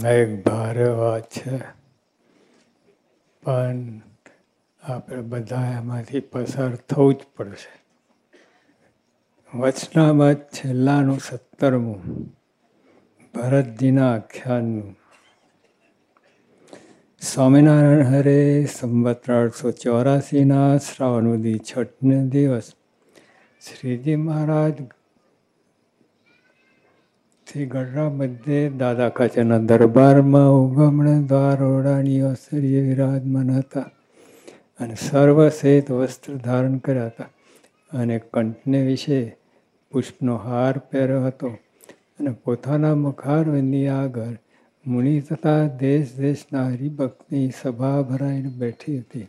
એક ભારે વાત છે, પણ આપણે બધા એમાંથી પસાર થવું જ પડશે. વચનામૃત છેલ્લાનું 17મું ભરતજીના આખ્યાનનું. સ્વામિનારાયણ હરે સંવત 1884 શ્રાવણ વદી છઠને દિવસ શ્રીજી મહારાજ શ્રી ગઢડા મધ્યે દાદા ખાચરના દરબારમાં ઉગમણે દ્વાર ઓરડાની અવસરીએ વિરાજમાન હતા અને સર્વશ્વેત વસ્ત્ર ધારણ કર્યા હતા અને કંઠને વિશે પુષ્પનો હાર પહેર્યો હતો અને પોતાના મુખારવિંદની આગળ મુનિ તથા દેશ દેશના હરિભક્તની સભા ભરાઈને બેઠી હતી.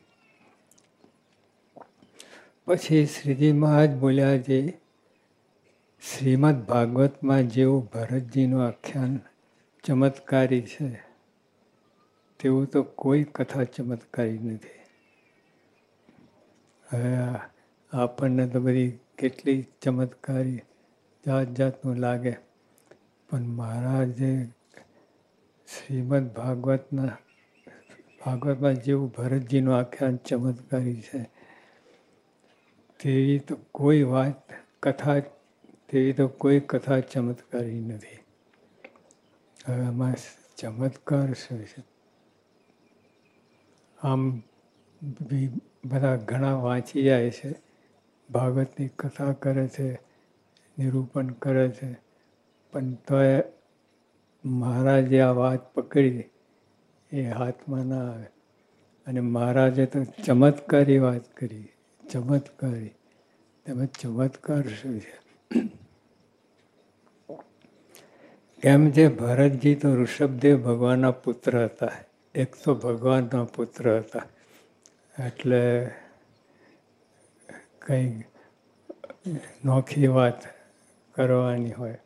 પછી શ્રીજી મહારાજ બોલ્યા, જે શ્રીમદ ભાગવતમાં જેવું ભરતજીનું આખ્યાન ચમત્કારી છે તેવું તો કોઈ કથા ચમત્કારી નથી. હવે આપણને તો બધી કેટલી ચમત્કારી જાત જાતનું લાગે, પણ મહારાજે શ્રીમદ ભાગવતમાં જેવું ભરતજીનું આખ્યાન ચમત્કારી છે તેવી તો કોઈ કથા ચમત્કારી નથી. હવે આમાં ચમત્કાર શું છે? આમ બધા ઘણા વાંચી જાય છે, ભાગવતની કથા કરે છે, નિરૂપણ કરે છે, પણ તોય મહારાજે આ વાત પકડી એ હાથમાં ના આવે. અને મહારાજે તો ચમત્કારી વાત કરી, ચમત્કારી. તેમાં ચમત્કાર શું છે? કેમ છે, ભરતજી તો ઋષભદેવ ભગવાનના પુત્ર હતા, એક તો ભગવાનના પુત્ર હતા, એટલે કંઈ નોખી વાત કરવાની હોય.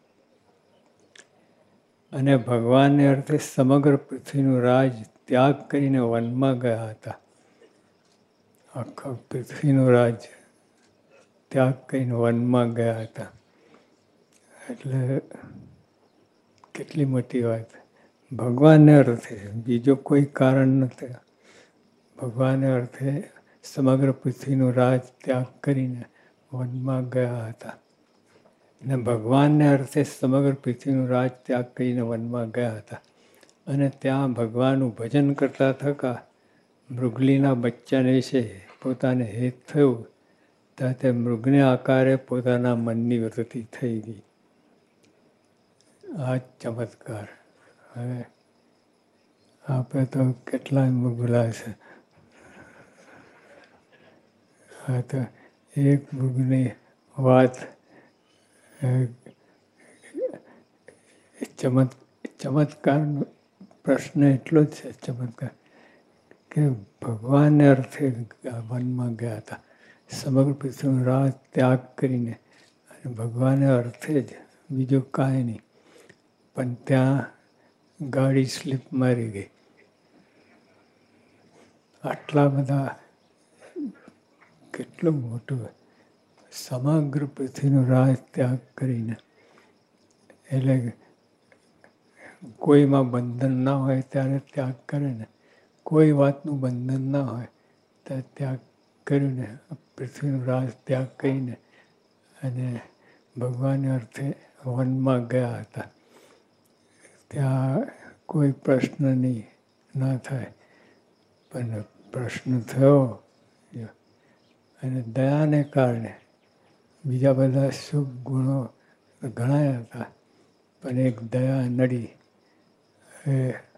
અને ભગવાનને અર્થે સમગ્ર પૃથ્વીનું રાજ ત્યાગ કરીને વનમાં ગયા હતા. આખા પૃથ્વીનું રાજ ત્યાગ કરીને વનમાં ગયા હતા. એટલે કેટલી મોટી વાત. ભગવાનને અર્થે, બીજો કોઈ કારણ નથી. ભગવાનને અર્થે સમગ્ર પૃથ્વીનું રાજ ત્યાગ કરીને વનમાં ગયા હતા. અને ભગવાનને અર્થે સમગ્ર પૃથ્વીનું રાજ ત્યાગ કરીને વનમાં ગયા હતા. અને ત્યાં ભગવાનનું ભજન કરતા થકા મૃગલીના બચ્ચાને વિશે પોતાને હેત થયું, ત્યાં તે મૃગને આકારે પોતાના મનની વૃત્તિ થઈ ગઈ. આ ચમત્કાર. હવે આપણે તો કેટલાય મૃગલા છે. હા, તો એક મૃગની વાત ચમત્કારનો પ્રશ્ન એટલો જ છે, ચમત્કાર કે ભગવાનને અર્થે વનમાં ગયા હતા, સમગ્ર પૃથ્વીનો રાજ ત્યાગ કરીને, અને ભગવાનને અર્થે જ, બીજું કાંઈ નહીં. પણ ત્યાં ગાડી સ્લીપ મારી ગઈ. આટલા બધા, કેટલું મોટું, સમગ્ર પૃથ્વીનો રાજ ત્યાગ કરીને, એટલે કોઈમાં બંધન ના હોય ત્યારે ત્યાગ કરે ને, કોઈ વાતનું બંધન ના હોય ત્યારે ત્યાગ કર્યું ને, પૃથ્વીનો રાજ ત્યાગ કરીને અને ભગવાનને અર્થે વનમાં ગયા હતા. ત્યાં કોઈ પ્રશ્ન નહીં, ના થાય. પણ પ્રશ્ન થયો, અને દયાને કારણે બીજા બધા શુભ ગુણો ઘણા હતા, પણ એક દયા નડી. એ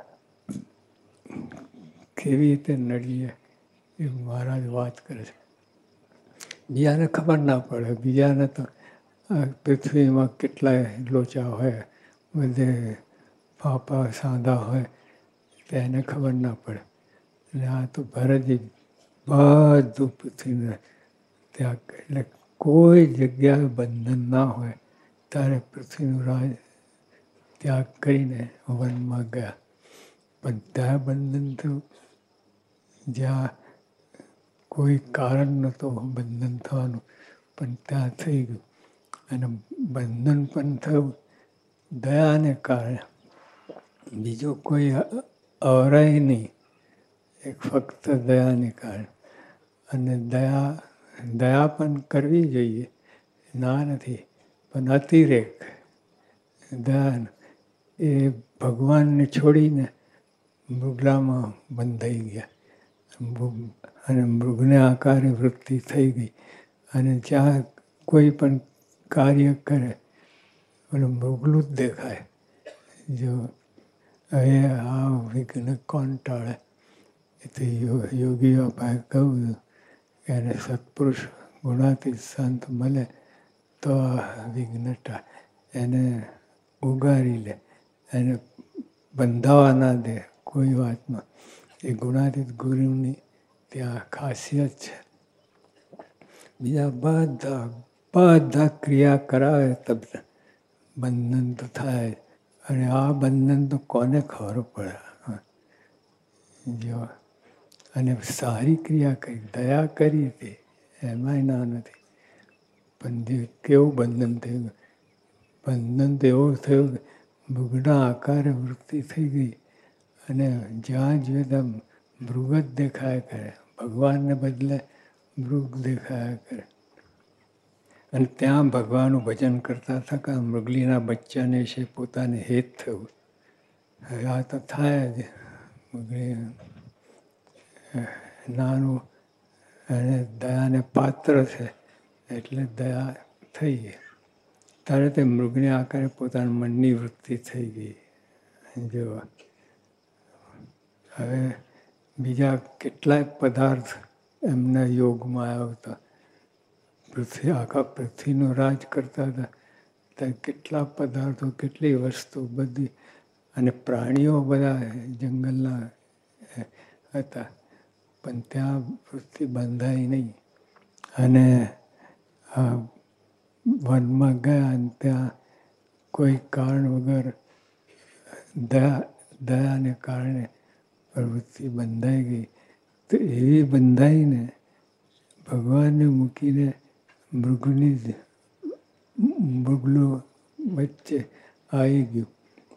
કેવી રીતે નડી એ મહારાજ વાત કરે છે. બીજાને ખબર ના પડે. બીજાને તો પૃથ્વીમાં કેટલાય લોચા હોય, બધે પાપા સાંધા હોય, તો એને ખબર ના પડે. અને આ તો ભરતજી બધું પૃથ્વીને ત્યાગ, એટલે કોઈ જગ્યાએ બંધન ના હોય ત્યારે પૃથ્વીનું રાજ ત્યાગ કરીને વનમાં ગયા. પણ ત્યાં બંધન થયું જ્યાં કોઈ કારણ નહોતું બંધન થવાનું, પણ ત્યાં થઈ ગયું. અને બંધન પણ થયું દયાને કારણે. બીજો કોઈ અવરાય નહીં, એક ફક્ત દયાને કારણે. અને દયા પણ કરવી જોઈએ, ના નથી, પણ અતિરેક દયા એ ભગવાનને છોડીને મૃગલામાં બંધાઈ ગયા અને મૃગને આકારે વૃત્તિ થઈ ગઈ. અને જ્યાં કોઈ પણ કાર્ય કરે ઓલું મૃગલું જ દેખાય. જો હવે આ વિઘ્ન કોણ ટાળે? એ તો યોગીઓ પાસે કહું કે એને સત્પુરુષ ગુણાતીત સંત મળે તો આ વિઘ્ન ટાળે. એને ઉગારી લે, એને બંધાવા ના દે કોઈ વાતમાં. એ ગુણાતીત ગુરુની ત્યાં ખાસિયત છે. બીજા બધા ક્રિયા કરાવે તબ બંધન તો થાય. અને આ બંધન તો કોને ખબર પડે? જો અને સારી ક્રિયા કરી, દયા કરી હતી, એમાંય ના નથી. પણ જે કેવું બંધન થયું? બંધન તો એવું થયું કે મૃગના આકારે વૃત્તિ થઈ ગઈ અને જ્યાં જોઈએ ત્યાં મૃગ જ દેખાયા કરે, ભગવાનને બદલે મૃગ દેખાયા કરે. અને ત્યાં ભગવાનનું ભજન કરતા થતા મૃગલીના બચ્ચાને છે પોતાને હેત થયું. હવે આ તો થાય જ. મૃગલી નાનું અને દયાને પાત્ર છે એટલે દયા થઈ ગઈ. ત્યારે તે મૃગને આકારે પોતાના મનની વૃત્તિ થઈ ગઈ. જો હવે બીજા કેટલાય પદાર્થ એમના યોગમાં આવતા. આખા પૃથ્વીનું રાજ કરતા હતા ત્યારે કેટલા પદાર્થો, કેટલી વસ્તુ બધી. અને પ્રાણીઓ બધા જંગલના હતા, પણ ત્યાં પૃથ્વી બંધાઈ નહીં. અને વનમાં ગયા અને ત્યાં કોઈ કારણ વગર દયાને કારણે પ્રવૃત્તિ બંધાઈ ગઈ. તો એવી બંધાઈને ભગવાનને મૂકીને મૃગલું વચ્ચે આવી ગયું.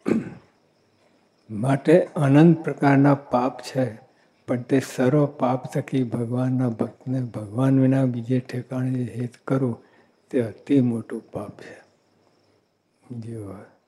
માટે અનંત પ્રકારના પાપ છે, પણ તે સર્વ પાપ થકી ભગવાનના ભક્તને ભગવાન વિના બીજે ઠેકાણે હેત કરવું તે અતિ મોટું પાપ છે. જો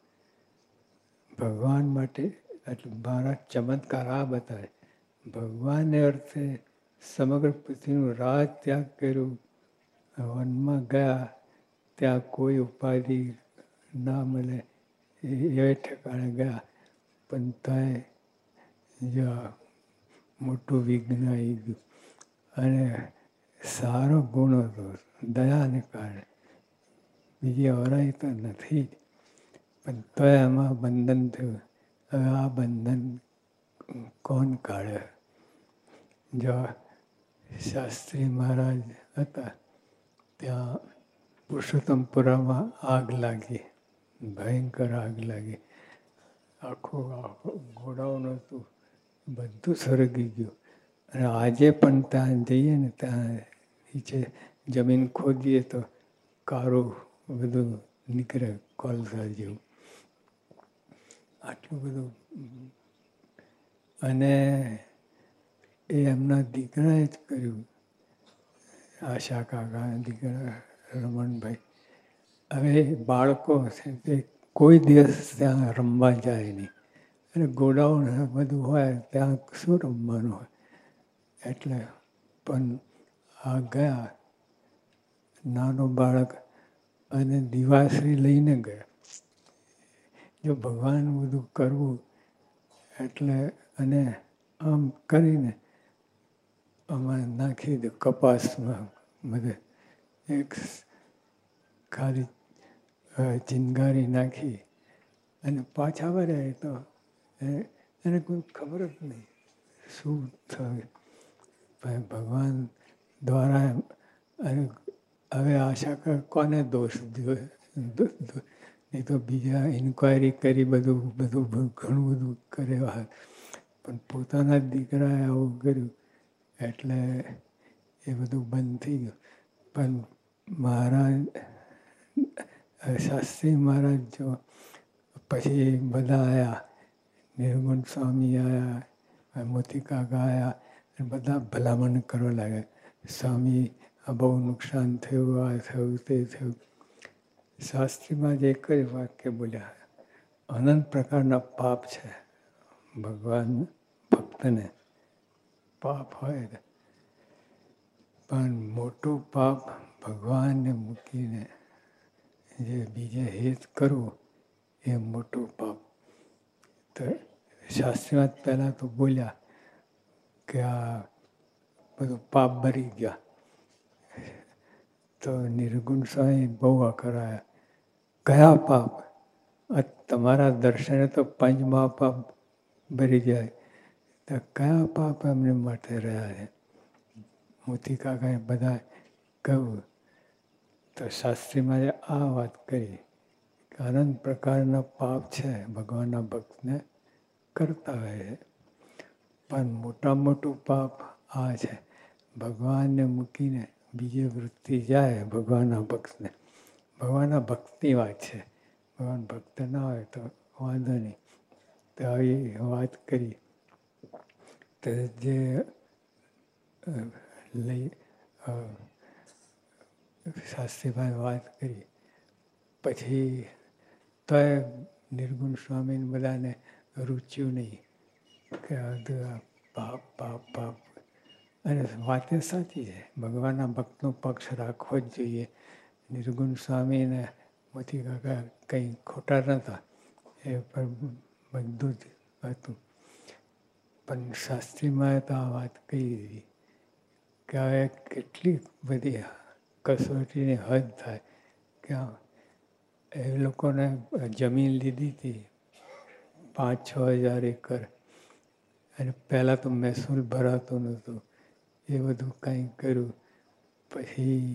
ભગવાન માટે એટલે મારા ચમત્કાર આ બતાવે. ભગવાનને અર્થે સમગ્ર પૃથ્વીનું રાજ ત્યાગ કર્યું, વનમાં ગયા, ત્યાં કોઈ ઉપાધિ ના મળે એ ઠેકાણે ગયા, પણ ત્યાં મોટું વિઘ્ન આવી ગયું. અને સારો ગુણ હતો દયાને કારણે, બીજી અવરાઈ તો નથી જ. પણ તો એમાં બંધન થયું. હવે આ બંધન કોણ કાઢે? જો શાસ્ત્રી મહારાજ હતા ત્યાં પુરુષોત્તમપુરામાં આગ લાગી, ભયંકર આગ લાગી. આખું ગોડાઉન હતું, બધું સળગી ગયું. અને આજે પણ ત્યાં જઈએ ને ત્યાં નીચે જમીન ખોદીએ તો કાળું બધું નીકળે, કોલસા જેવું. આટલું બધું. અને એ એમના દીકરાએ જ કર્યું, આશા કાકા દીકરા રમણભાઈ. હવે બાળકો છે તે કોઈ દિવસ ત્યાં રમવા જાય નહીં. અને ગોડાઉન બધું હોય ત્યાં શું રમવાનું હોય? એટલે પણ આ ગયા, નાનો બાળક અને દિવાશ્રી લઈને ગયા. જો ભગવાન બધું કરવું એટલે, અને આમ કરીને આમાં નાખી દે કપાસમાં બધે એક ખાલી ચિનગારી નાખી અને પાછા વળ્યા. તો એને કોઈ ખબર જ નહીં શું થયું. ભગવાન દ્વારા. અને હવે આશા કોને દોષ દો? નહીં તો બીજા ઇન્ક્વાયરી કરી બધું ઘણું બધું કર્યા, પણ પોતાના દીકરાએ આવું કર્યું એટલે એ બધું બંધ થઈ ગયું. પણ મહારાજ શાસ્ત્રી મહારાજ જો પછી બધા આવ્યા નિર્ગુણ સ્વામી આવ્યા, મોતી કાકા આવ્યા, અને બધા ભલામણ કરવા લાગ્યા. સ્વામી આ બહુ નુકસાન થયું, આ થયું, તે થયું. શાસ્ત્રીમાં જ એક જ વાક્ય બોલ્યા, અનંત પ્રકારના પાપ છે. ભગવાન ભક્તને પાપ હોય, પણ મોટું પાપ ભગવાનને મૂકીને જે બીજે હિત કરવું એ મોટું પાપ. તો શાસ્ત્રીમાં પહેલાં તો બોલ્યા કે આ બધું પાપ ભરી ગયા. તો નિર્ગુણ સ્વામી બહુ અકળાયા. કયા પાપ? તમારા દર્શને તો પંચ મહાપાપ ભરી જાય, તો કયા પાપ એમને માટે રહ્યા છે? મોતી કાકાએ બધા કહ્યું. તો શાસ્ત્રીમાં આ વાત કરી કે અનંત પ્રકારના પાપ છે ભગવાનના ભક્તને કરતા હોય છે, પણ મોટામાં મોટું પાપ આ છે, ભગવાનને મૂકીને બીજે વૃત્તિ જાય ભગવાનના ભક્તને. ભગવાનના ભક્તની વાત છે, ભગવાન ભક્ત ના હોય તો વાંધો નહીં. તો આવી વાત કરી. તો જે લઈ શાસ્ત્રીભાઈ વાત કરી પછી તોય નિર્ગુણ સ્વામીને બધાને રૂચ્યું નહીં કે પાપ પાપ પાપ. અને વાત એ સાચી છે, ભગવાનના ભક્તનો પક્ષ રાખવો જ જોઈએ. નિર્ગુણ સ્વામીને મોતી કાકા કંઈ ખોટા નહોતા, એ પણ બધું જ હતું. પણ શાસ્ત્રીમાં તો આ વાત કહી દીધી કે હવે કેટલી બધી કસોટીની હદ થાય. કે એ લોકોને જમીન લીધી હતી 5-6 હજાર એકર, અને પહેલાં તો મહેસૂલ ભરાતો નહોતો, એ બધું કંઈ કર્યું. પછી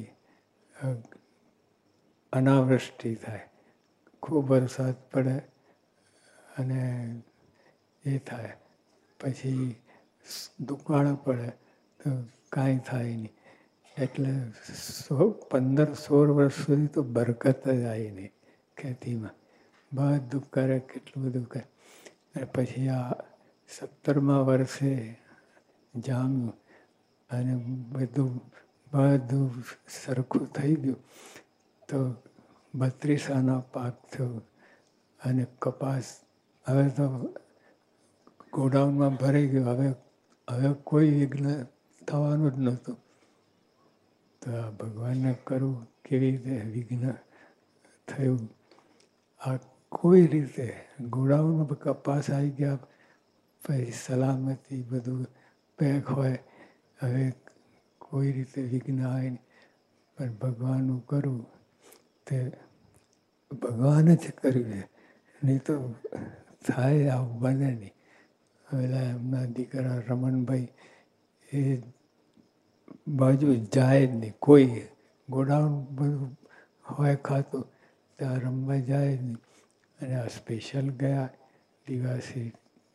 અનાવૃષ્ટિ થાય, ખૂબ વરસાદ પડે અને એ થાય, પછી દુકાળ પડે તો કાંઈ થાય નહીં. એટલે 15-16 વર્ષ સુધી તો બરકત જ આવી નહીં ખેતીમાં. બધું કરે, કેટલું બધું કરે. અને પછી આ 17મા વર્ષે જામ્યું અને બધું સરખું થઈ ગયું. તો 32 આના પાક થયો અને કપાસ હવે તો ગોડાઉનમાં ભરાઈ ગયો. હવે કોઈ વિઘ્ન થવાનું જ નહોતું. તો આ ભગવાનને કરવું કેવી રીતે વિઘ્ન થયું? આ કોઈ રીતે ગોડાઉનમાં કપાસ આવી ગયા, પછી સલામતી બધું પેક હોય, હવે કોઈ રીતે વિઘ્ન આવે નહીં. પણ ભગવાનનું કરવું તે ભગવાન જ કર્યું છે, નહીં તો થાય આવું બને નહીં. પેલા એમના દીકરા રમણભાઈ એ બાજુ જાય જ નહીં, કોઈ ગોડાઉન બધું હોય ખાતું, ત્યાં રમવા જાય જ નહીં. અને આ સ્પેશિયલ ગયા દિવાસી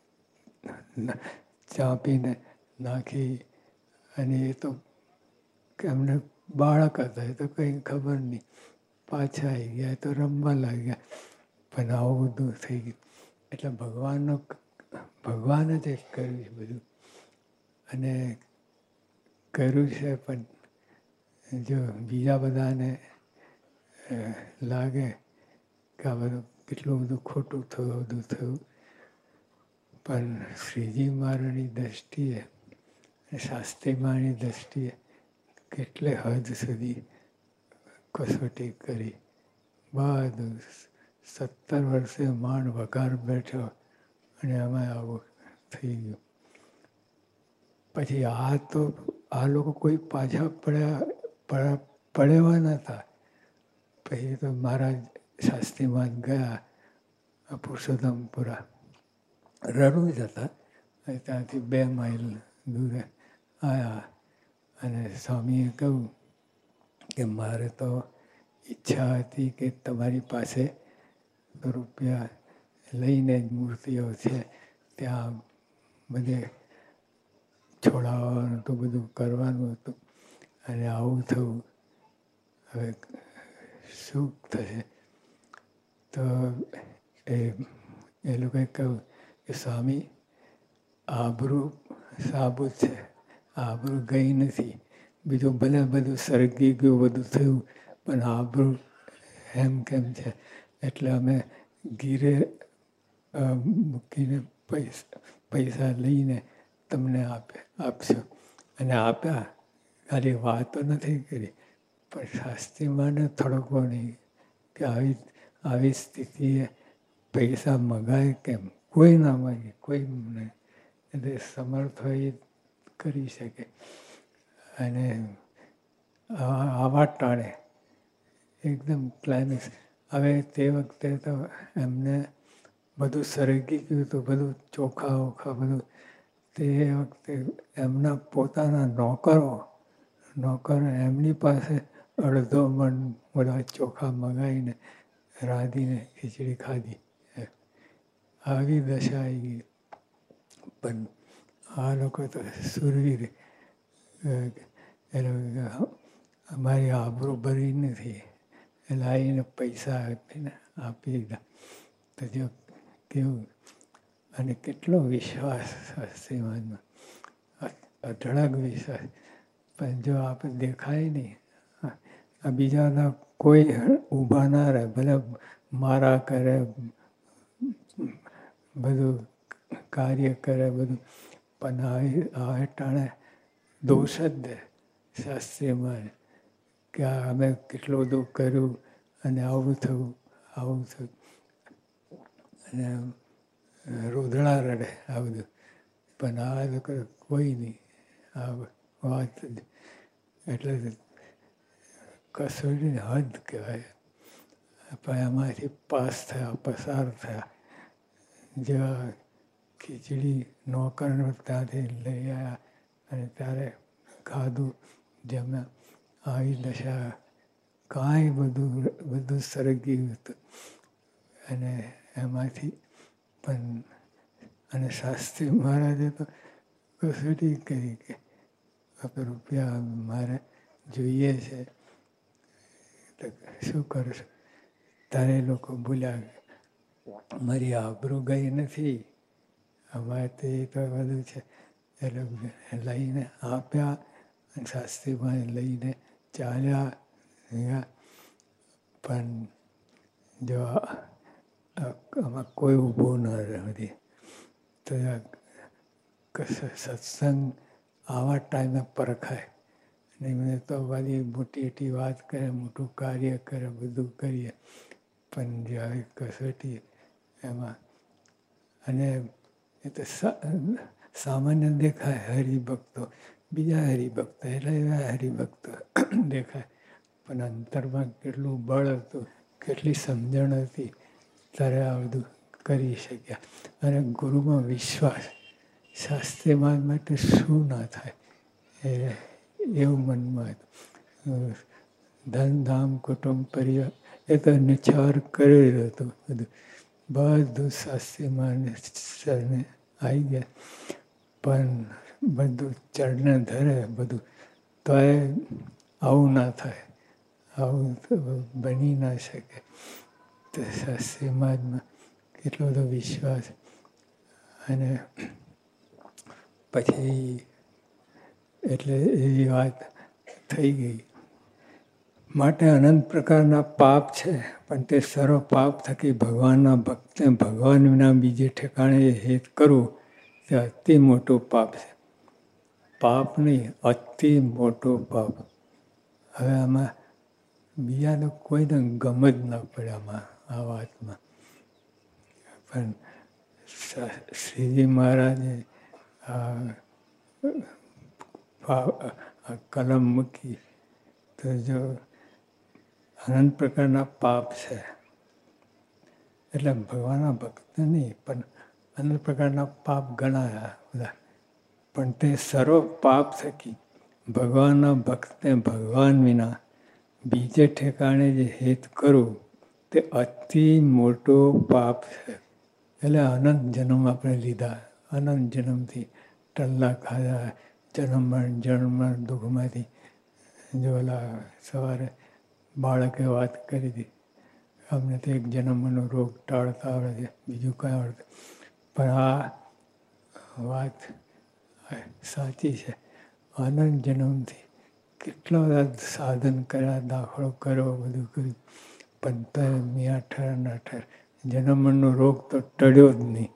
ચા પીને નાખી. અને એ તો એમને બાળક હતા, એ તો કંઈ ખબર નહીં, પાછા આવી ગયા તો રમવા લાગ્યા. પણ આવું બધું થઈ ગયું. એટલે ભગવાન જ કર્યું છે બધું. અને કર્યું છે, પણ જો બીજા બધાને લાગે કે આ બધું કેટલું બધું ખોટું થયું, બધું થયું, પણ શ્રીજી મહારાજની દૃષ્ટિએ, શાસ્ત્રી મહારાજની દૃષ્ટિએ કેટલે હદ સુધી કસોટી કરી. બધું 17 વર્ષે માંડ વઘાર બેઠો અને એમાં આવું થઈ ગયું. પછી આ લોકો કોઈ પાછા પડેવા નહોતા. પછી તો મહારાજ શાસ્ત્રીમાં ગયા પુરુષોત્તમપુરા, રણું જ હતા, ત્યાંથી 2 માઇલ દૂર આવ્યા. અને સ્વામીએ કહ્યું કે મારે તો ઈચ્છા હતી કે તમારી પાસે રૂપિયા લઈને જ મૂર્તિઓ છે ત્યાં બધે છોડાવવાનું હતું, બધું કરવાનું હતું, અને આવું થયું. હવે શું થશે? તો એ લોકોએ કહ્યું કે સ્વામી આબરૂ સાબુત છે, આબરૂ ગઈ નથી. બીજું ભલે બધું સરગી ગયું, બધું થયું, પણ આબરૂ એમ કેમ છે. એટલે અમે ગીરે મૂકીને પૈસા લઈને તમને આપશો. અને આપ્યા. ખાલી વાતો નથી કરી, પણ શાસ્ત્રીમાને થોડોકો નહીં કે આવી સ્થિતિએ પૈસા મગાય કેમ? કોઈ ના માગે, કોઈ નહીં. એટલે સમર્થ હોય કરી શકે. અને આવા ટાણે એકદમ ક્લાઇમેક્સ. હવે તે વખતે તો એમને બધું સરગી ગયું હતું, બધું ચોખા બધું. તે વખતે એમના પોતાના નોકરો એમની પાસે અડધો મણ બધા ચોખા મગાવીને રાંધીને ખીચડી ખાધી. આવી દશા આવી ગઈ. પણ આ લોકો તો સુરવીર, અમારી આબરૂ ભરી નથી, એટલે આવીને પૈસા આપીને આપી દીધા. તો જો કેવું, અને કેટલો વિશ્વાસ શાસ્ત્રીમાનમાં, અઢળક વિશ્વાસ. પણ જો આપણે દેખાય નહીં, આ બીજાના કોઈ ઊભા ના રહે, ભલે મારા કરે, બધું કાર્ય કરે બધું, પણ આવે ટાણે દોષ જ દે શાસ્ત્રીમાં કે અમે કેટલું બધું કર્યું અને આવું થયું. અને રોદડા રડે આ બધું. પણ આ લોકો કોઈ નહીં, આ વાત જ. એટલે કસોટીની હદ કહેવાય. પણ એમાંથી પસાર થયા. જેવા ખીચડી નોકરનો ત્યાંથી લઈ આવ્યા અને ત્યારે ખાધું, જમ્યા. આવી દશા, કાંઈ બધું સરગી હતું. અને એમાંથી પણ, અને શાસ્ત્રી મહારાજે તો કસોટી કરી કે રૂપિયા મારે જોઈએ છે, તો શું કરશો? તારે લોકો બોલ્યા, મારી આબરૂ ગઈ નથી, અમારે તો એ તો બધું છે. એટલે લઈને આપ્યા, અને શાસ્ત્રીમાં લઈને ચાલ્યા. પણ જો આમાં કોઈ ઊભો ન રહે. તો સત્સંગ આવા ટાઈમે પરખાય. નહીં મને તો બધી મોટી વાત કરે, મોટું કાર્ય કરે, બધું કરીએ. પણ જે આવી કસોટી એમાં, અને એ તો સામાન્ય દેખાય હરિભક્તો, બીજા હરિભક્તો, એટલે એવા હરિભક્તો દેખાય. પણ અંતરમાં કેટલું બળ હતું, કેટલી સમજણ હતી, ત્યારે આ બધું કરી શક્યા. અને ગુરુમાં વિશ્વાસ, શાસ્ત્રીમાન માટે શું ના થાય એવું મનમાં હતું. ધન ધામ કુટુંબ પરિવાર એ તો નિછાવર કરેલું હતું બધું શાસ્ત્રીમાન ચરણે આવી ગયા. પણ બધું ચરણે ધરે બધું, તો આવું ના થાય, આવું બની ના શકે. તો શાસ્ત્રીમાનમાં કેટલો બધો વિશ્વાસ. અને પછી એટલે એવી વાત થઈ ગઈ. માટે અનંત પ્રકારના પાપ છે, પણ તે સર્વ પાપ થકી ભગવાનના ભક્તને ભગવાન વિના બીજે ઠેકાણે હેત કરવું તે અતિ મોટું પાપ છે. પાપ નહીં, અતિ મોટું પાપ. હવે આમાં બીજાને કોઈને ગમ જ ના પડે આમાં, આ વાતમાં. પણ શ્રીજી મહારાજે કલમ મૂકી તો જો અનંત પ્રકારના પાપ છે. એટલે ભગવાનના ભક્ત નહીં, પણ અનંત પ્રકારના પાપ ગણાયા બધા. પણ તે સર્વ પાપ થકી ભગવાનના ભક્તને ભગવાન વિના બીજે ઠેકાણે જે હેત કરવું તે અતિ મોટો પાપ છે. એટલે અનંત જન્મ આપણે લીધા, અનંત જન્મથી ટલ્લા ખાધા, જન્મ દુઃખમાંથી. જો ઓલા સવારે બાળકે વાત કરી હતી, અમને તો એક જન્મનો રોગ ટાળતા આવડે છે, બીજું કાંઈ આવડતું. પણ આ વાત સાચી છે. અનંત જન્મથી કેટલા બધા સાધન કર્યા, દાખલો કર્યો, બધું કર્યું, પણ તોય મિયાં ઠર જન્મનો રોગ તો ટળ્યો જ નહીં.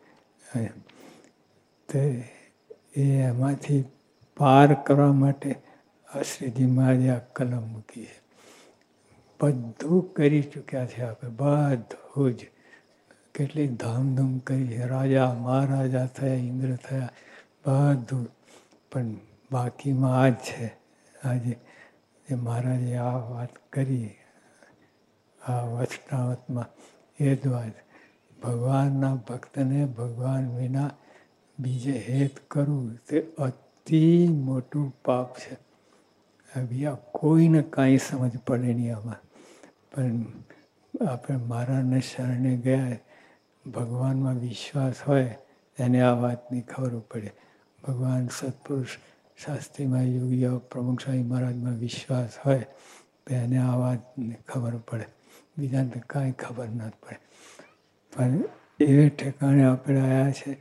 તે એમાંથી પાર કરવા માટે આ શ્રીજી મહારાજે આ કલમ મૂકી છે. બધું કરી ચૂક્યા છે આપણે, બધું જ. કેટલી ધામધૂમ કરી છે. રાજા મહારાજા થયા, ઇન્દ્ર થયા, બધું. પણ બાકીમાં આ જ છે. આજે જે મહારાજે આ વાત કરી આ વચનાવતમાં, એ જ વાત. ભગવાનના ભક્તને ભગવાન વિના બીજે હેત કરવું તે અતિ મોટું પાપ છે. બીજા કોઈને કાંઈ સમજ પડે નહીં આમાં. પણ આપણે મહારાજને શરણે ગયા, ભગવાનમાં વિશ્વાસ હોય એને આ વાતની ખબર પડે. ભગવાન સત્પુરુષ શાસ્ત્રીમાં યોગીઓ પ્રમુખ સ્વામી મહારાજમાં વિશ્વાસ હોય તો એને આ વાતની ખબર પડે. બીજાને કાંઈ ખબર ના પડે. પણ એ ઠેકાણે આપણે આવ્યા છે,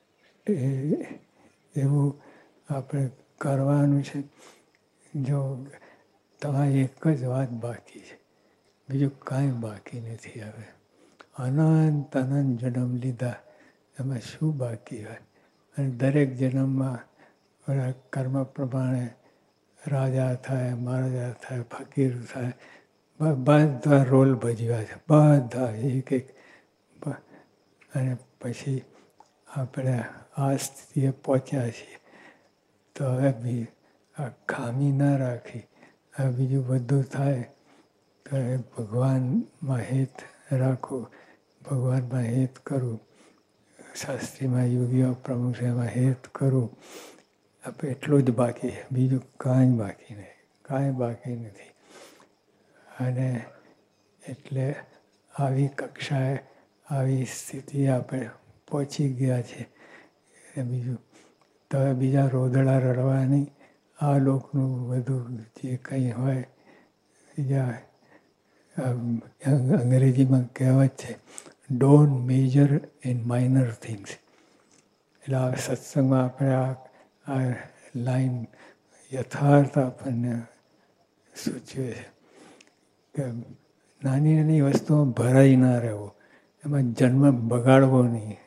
એવું આપણે કરવાનું છે. જો તમારી એક જ વાત બાકી છે, બીજું કાંઈ બાકી નથી. હવે અનંત જન્મ લીધા, એમાં શું બાકી હોય? અને દરેક જન્મમાં કર્મ પ્રમાણે રાજા થાય, મહારાજા થાય, ફકીર થાય, બધા રોલ ભજવ્યા છે, બધા એક એક. અને પછી આપણે આ સ્થિતિએ પહોંચ્યા છીએ. તો હવે બી આ ખામી ના રાખી, હવે બીજું બધું થાય તો એ ભગવાનમાં હેત રાખવું, ભગવાનમાં હેત કરવું, શાસ્ત્રીમાં યોગીઓ પ્રમુખ એમાં હેત કરવું. આપણે એટલું જ બાકી છે, બીજું કાંઈ બાકી નહીં, કાંઈ બાકી નથી. અને એટલે આવી કક્ષાએ આવી સ્થિતિ આપણે પહોંચી ગયા છે. બીજું તો બીજા રોદડા રડવાની, આ લોકનું બધું જે કંઈ હોય, બીજા અંગ્રેજીમાં કહેવત છે, don't major in minor things. એટલે આ સત્સંગમાં આપણે આ લાઈન યથાર્થ આપણને સૂચવે છે કે નાની નાની વસ્તુમાં ભરાઈ ના રહેવું, એમાં જન્મ બગાડવો નહીં.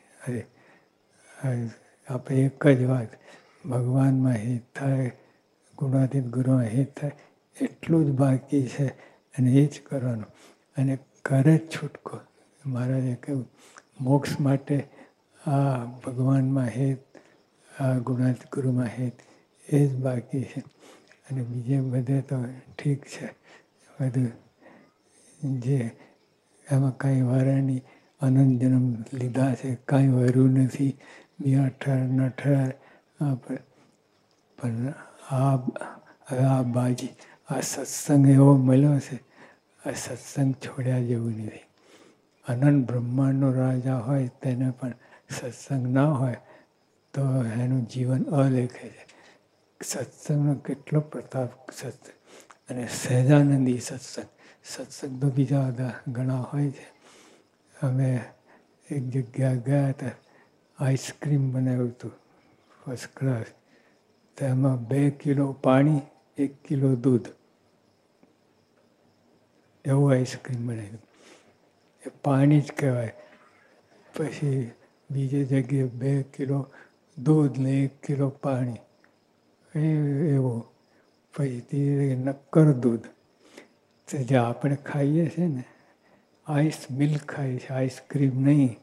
આપણે એક જ વાત, ભગવાનમાં હિત થાય, ગુણાતીત ગુરુમાં હિત થાય, એટલું જ બાકી છે. અને એ જ કરવાનું. અને કરે જ છૂટકો. મહારાજે કહ્યું મોક્ષ માટે આ ભગવાનમાં હેત, આ ગુણાતીત ગુરુમાં હેત, એ જ બાકી છે. અને બીજે બધે તો ઠીક છે, બધું જે એમાં કાંઈ વારે નહીં. અનંત જન્મ લીધા છે, કાંઈ વર્યું નથી. મિયાં ઠર આપણે. પણ આ બાજી, આ સત્સંગ એવો મળ્યો છે, આ સત્સંગ છોડ્યા જેવું નથી. અનંત બ્રહ્માંડનો રાજા હોય તેને પણ સત્સંગ ના હોય તો એનું જીવન અલેખે છે. સત્સંગનો કેટલો પ્રતાપ! સત્સંગ અને સહેજાનંદી સત્સંગ તો બીજા બધા ઘણા હોય છે. અમે એક જગ્યા ગયા હતા, આઈસ્ક્રીમ બનાવ્યું હતું ફર્સ્ટ ક્લાસ. તેમાં 2 કિલો પાણી, 1 કિલો દૂધ, એવું આઈસ્ક્રીમ બનાવ્યું. એ પાણી જ કહેવાય. પછી બીજી જગ્યાએ 2 કિલો દૂધ ને 1 કિલો પાણી, એવું. પછી નક્કર દૂધ. તો જે આપણે ખાઈએ છીએ ને, આઈસ મિલ્ક ખાઈએ છીએ, આઈસ્ક્રીમ નહીં.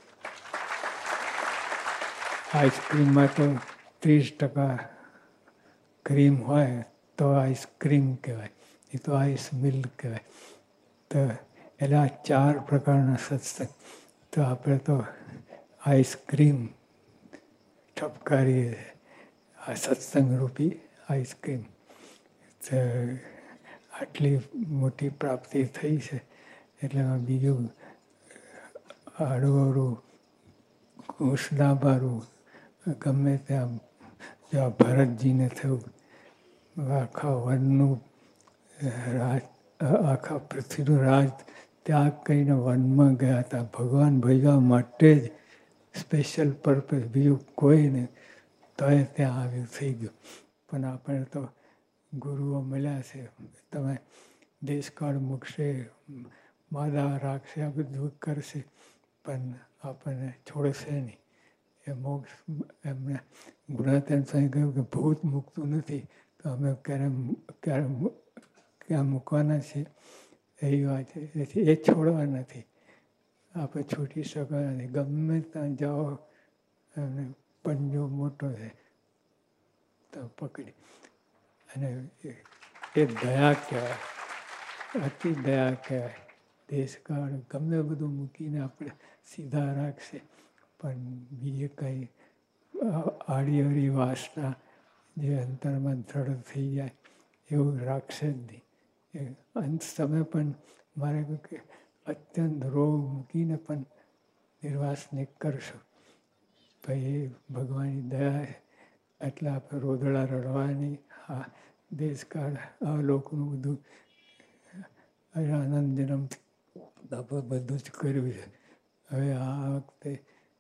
આઈસ્ક્રીમમાં તો 30% ક્રીમ હોય તો આઈસ્ક્રીમ કહેવાય, એ તો આઈસ મિલ્ક કહેવાય. તો એટલે આ 4 પ્રકારના સત્સંગ. તો આપણે તો આઈસ્ક્રીમ ઠપકારીએ, આ સત્સંગ રૂપી આઈસ્ક્રીમ. તો આટલી મોટી પ્રાપ્તિ થઈ છે, એટલે બીજું આડું ઘૂસડાબારું ગમે ત્યાં. જો ભરતજીને થયું, આખા વનનું રાજ, આખા પૃથ્વીનું રાજ ત્યાગ કરીને વનમાં ગયા હતા. ભગવાન ભજવા માટે જ સ્પેશિયલ પર્પઝ બીજું કોઈ નહીં, તો એ ત્યાં આવ્યું થઈ ગયું. પણ આપણે તો ગુરુઓ મળ્યા છે, તમે દેશકાળ મૂકશે, માદા રાખશે, આ બધું કરશે, પણ આપણને છોડશે નહીં. એ મોક્ષ એમને ગુણાતીતાનંદ સ્વામી કહ્યું કે ભૂત મૂકતું નથી, તો અમે ક્યાં મૂકવાના છીએ એવી વાત છે. એથી એ છોડવા નથી, આપણે છૂટી શકવાના નથી. ગમે ત્યાં જાઓ અને પંજો મોટો છે તો પકડી, અને એ દયા કહેવાય, અતિ દયા કહેવાય. દેશકાળ ગમે બધું મૂકીને આપણે સીધા રાખશે, પણ બીજે કંઈ આડી અવળી વાસના જે અંતરમાં દ્રઢ થઈ જાય એવું રાખશે જ નહીં. એ અંત સમય પણ મારે કહ્યું કે અત્યંત રોગ મૂકીને પણ નિર્વાસનિક કરશો, ભાઈ એ ભગવાનની દયા છે. એટલે આપણે રોદડા રડવાની, આ દેશકાળ આ લોકોનું બધું આનંદ જન્મ બધું જ કર્યું છે. હવે આ વખતે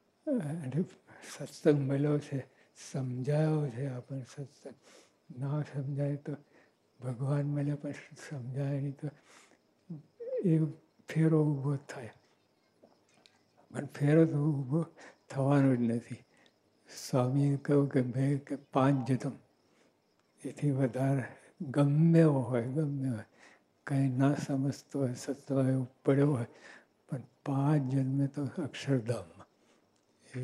સત્સંગ મળ્યો છે, સમજાયો છે આપણને. સત્સંગ ના સમજાય તો ભગવાન મળ્યા પણ સમજાય નહીં તો એ ફેરો ઊભો થાય, પણ ફેરો તો ઊભો થવાનો જ નથી. સ્વામીએ કહ્યું કે ભાઈ કે 5 જન્મ, એથી વધારે ગમે હોય, કંઈ ના સમજતો હોય, સત્સંગ એવું પડ્યો હોય, પણ 5 જન્મે તો અક્ષરધામમાં. એ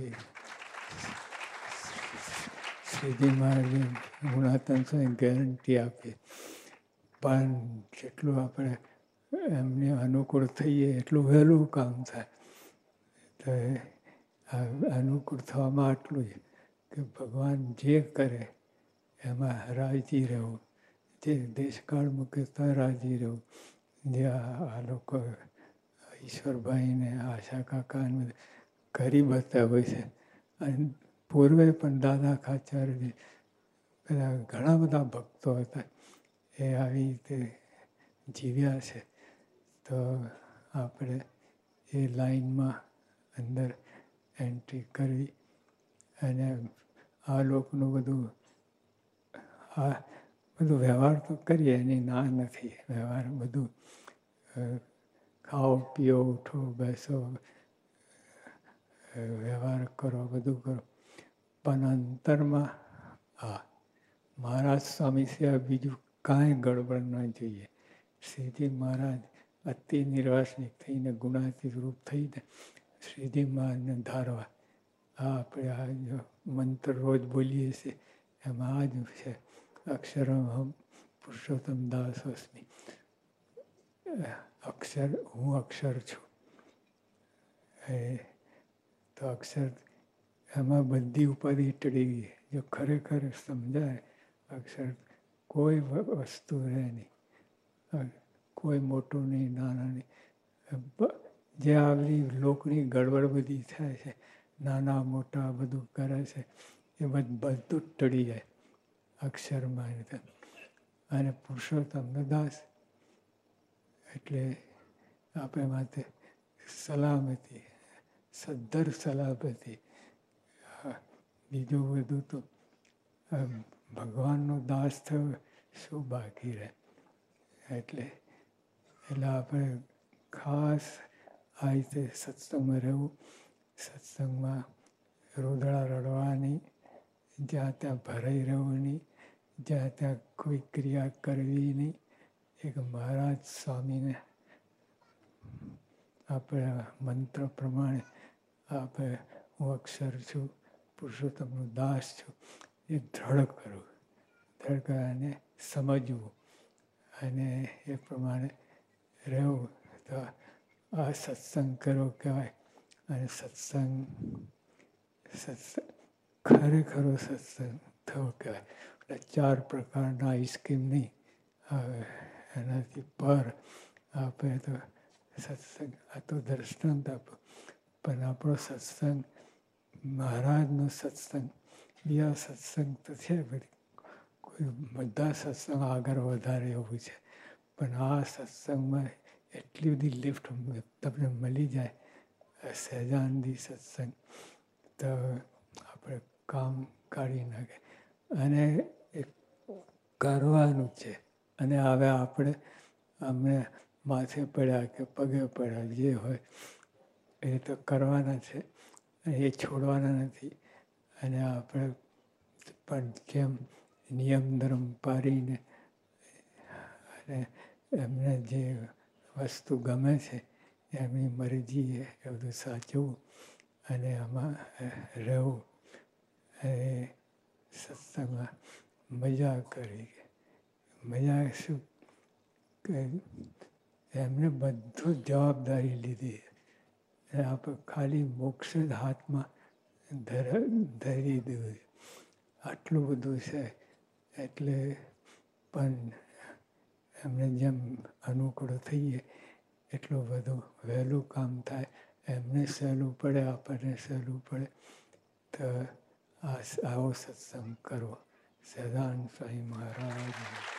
શ્રીજી મહારાજે ગુણાતીતાનંદ સ્વામી ગેરંટી આપી. પણ જેટલું આપણે એમને અનુકૂળ થઈએ એટલું વહેલું કામ થાય. તો અનુકૂળ થવામાં આટલું જ કે ભગવાન જે કરે એમાં રાજી રહેવું, જે દેશકાળ મૂકે તો રાજી રહેવું. જે આ લોકો ઈશ્વરભાઈને, આશા કાકાને કરી બતાવ્યું છે. અને પૂર્વે પણ દાદા ખાચરજી બધા ઘણા બધા ભક્તો હતા, એ આવી રીતે જીવ્યા છે. તો આપણે એ લાઈનમાં અંદર એન્ટ્રી કરવી, અને આ લોકોનું બધું વ્યવહાર તો કરીએ, એની ના નથી. વ્યવહાર બધું ખાઓ પીઓ ઉઠો બેસો વ્યવહાર કરો, બધું કરો, પણ અંતરમાં મહારાજ સ્વામી સિવાય બીજું કાંઈ ગડબડ ન જોઈએ. શ્રીજી મહારાજ અતિ નિર્વાસનિક થઈને ગુણાતીત રૂપ થઈને શ્રીજી મહારાજને ધારવા. આપણે આ મંત્ર રોજ બોલીએ છીએ એમાં આ જ છે, અક્ષરમ હમ પુરુષોત્તમ દાસોસ્મી. અક્ષર, હું અક્ષર છું. તો અક્ષર એમાં બધી ઉપાધિ ટળી ગઈ. જો ખરેખર સમજાય અક્ષર, કોઈ વસ્તુ રહે નહીં, કોઈ મોટું નહીં, નાના નહીં. જે આવી લોકની ગડબડ બધી થાય છે, નાના મોટા બધું કરે છે, એ બધું જ ટળી જાય અક્ષરમાં. અને પુરુષોત્તમ દાસ એટલે આપણે માટે સલામતી, સદ્ધર સલામતી. બીજું બધું તો ભગવાનનો દાસ થયો શું બાકી રહે. એટલે આપણે ખાસ આ રીતે સત્સંગમાં રહેવું, સત્સંગમાં રોદડા રડવાની, જ્યાં ત્યાં ભરાઈ રહેવું નહીં, જ્યાં ત્યાં કોઈ ક્રિયા કરવી નહીં. એક મહારાજ સ્વામીને આપણે મંત્ર પ્રમાણે આપણે હું અક્ષર છું, પુરુષોત્તમનો દાસ છું, એ દ્રઢ કરવું, દ્રઢ અને સમજવું, અને એ પ્રમાણે રહેવું. તો આ સત્સંગ કરવો કહેવાય. અને સત્સંગ ખરેખરો સત્સંગ થવો કહેવાય. એટલે 4 પ્રકારના આઈસ્ક્રીમ નહીં, એનાથી પર આપણે તો સત્સંગ, આ તો દ્રષ્ટાંત આપો, પણ આપણો સત્સંગ મહારાજનો સત્સંગ. બીજા સત્સંગ તો છે, કોઈ બધા સત્સંગ આગળ વધારે એવું છે, પણ આ સત્સંગમાં એટલી બધી લિફ્ટ તમને મળી જાય. સહેજાનંદી સત્સંગ તો આપણે કામ કાઢી નાખે અને એ કરવાનું છે. અને હવે આપણે અમને માથે પડ્યા કે પગે પડ્યા જે હોય એ તો કરવાના છે, એ છોડવાના નથી. અને આપણે પણ જેમ નિયમ ધર્મ પાડીને અને એમને જે વસ્તુ ગમે છે એમની મરજી એ બધું સાચવું અને આમાં રહેવું. એ સત્સંગમાં મજા કરી. મજા શું કે એમને બધું જવાબદારી લીધી. આપણે ખાલી મોક્ષ જ હાથમાં ધરી દીધું. આટલું બધું છે એટલે પણ એમને જેમ અનુકૂળ થઈએ એટલું બધું વહેલું કામ થાય. એમને સહેલું પડે, આપણને સહેલું પડે તો આવો સત્સંગ કરવો. સહજાનંદ સ્વામી મહારાજ.